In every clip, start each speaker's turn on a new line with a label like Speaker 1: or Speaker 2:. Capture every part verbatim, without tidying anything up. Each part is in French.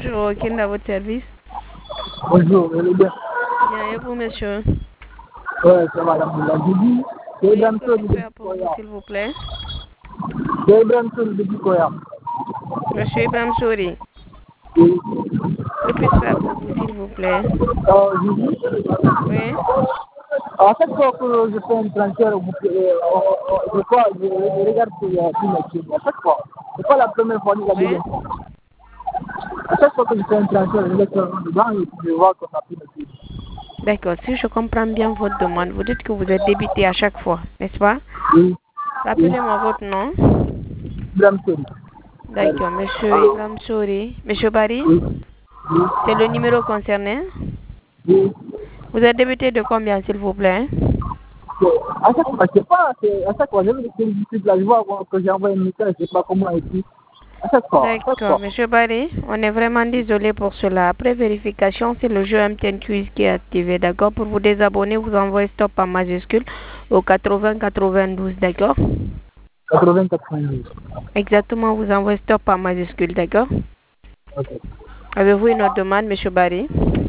Speaker 1: Bonjour, quel est votre service?
Speaker 2: Bonjour, elle est bien.
Speaker 1: Bien, et vous, monsieur?
Speaker 2: Ouais, ça va, la Didi. C'est
Speaker 1: Oui,
Speaker 2: Ibrahim Soul
Speaker 1: que puis-je
Speaker 2: de
Speaker 1: faire pour vous, s'il vous plaît?
Speaker 2: C'est Ibrahim Soul de Bikoya.
Speaker 1: Monsieur Ibrahim Souri,
Speaker 2: Oui.
Speaker 1: que puis-je faire pour vous, s'il vous plaît?
Speaker 2: Euh, je dis,
Speaker 1: Oui?
Speaker 2: à chaque fois que je fais un transfert, vous- euh, euh, je, crois, je, je regarde sur euh, sur mes films. À chaque fois. C'est pas la première fois ni la
Speaker 1: Oui?
Speaker 2: deuxième fois. À chaque fois que je fais un transfert, je laisse le nom dedans et puis je vois qu'on a pris le film.
Speaker 1: D'accord, si je comprends bien votre demande, vous dites que vous êtes débité à chaque fois, n'est-ce pas?
Speaker 2: Oui. Oui.
Speaker 1: Rappelez-moi votre nom.
Speaker 2: Ibrahim Soul.
Speaker 1: D'accord, monsieur Ibrahim Souri. Monsieur Barry,
Speaker 2: Oui. Oui.
Speaker 1: c'est le numéro concerné.
Speaker 2: Oui.
Speaker 1: Vous êtes débité de combien, s'il vous plaît?
Speaker 2: À chaque fois, je sais pas, c'est- à chaque fois, je vais essayer de la joie que j'ai envoyé un message, je sais pas comment écrit. À chaque fois, à chaque
Speaker 1: D'accord,
Speaker 2: fois.
Speaker 1: monsieur Barry, on est vraiment désolé pour cela. Après vérification, c'est le jeu M T N Quiz qui est activé, d'accord? Pour vous désabonner, vous envoyez stop en majuscule au quatre-vingts quatre-vingt-douze, d'accord?
Speaker 2: quatre-vingts quatre-vingt-dix.
Speaker 1: Exactement, vous envoyez stop en majuscule, d'accord?
Speaker 2: Ok.
Speaker 1: Avez-vous une autre demande, monsieur Barry?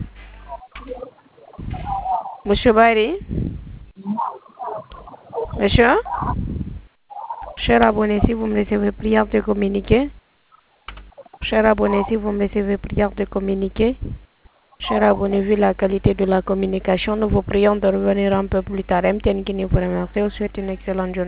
Speaker 1: Monsieur Barry? Monsieur? Cher abonné, si vous me recevez prière de communiquer. Cher abonné, si vous me recevez prière de communiquer. Cher abonné, vu la qualité de la communication, nous vous prions de revenir un peu plus tard. M T N qui nous remercie. Vous souhaite une excellente journée.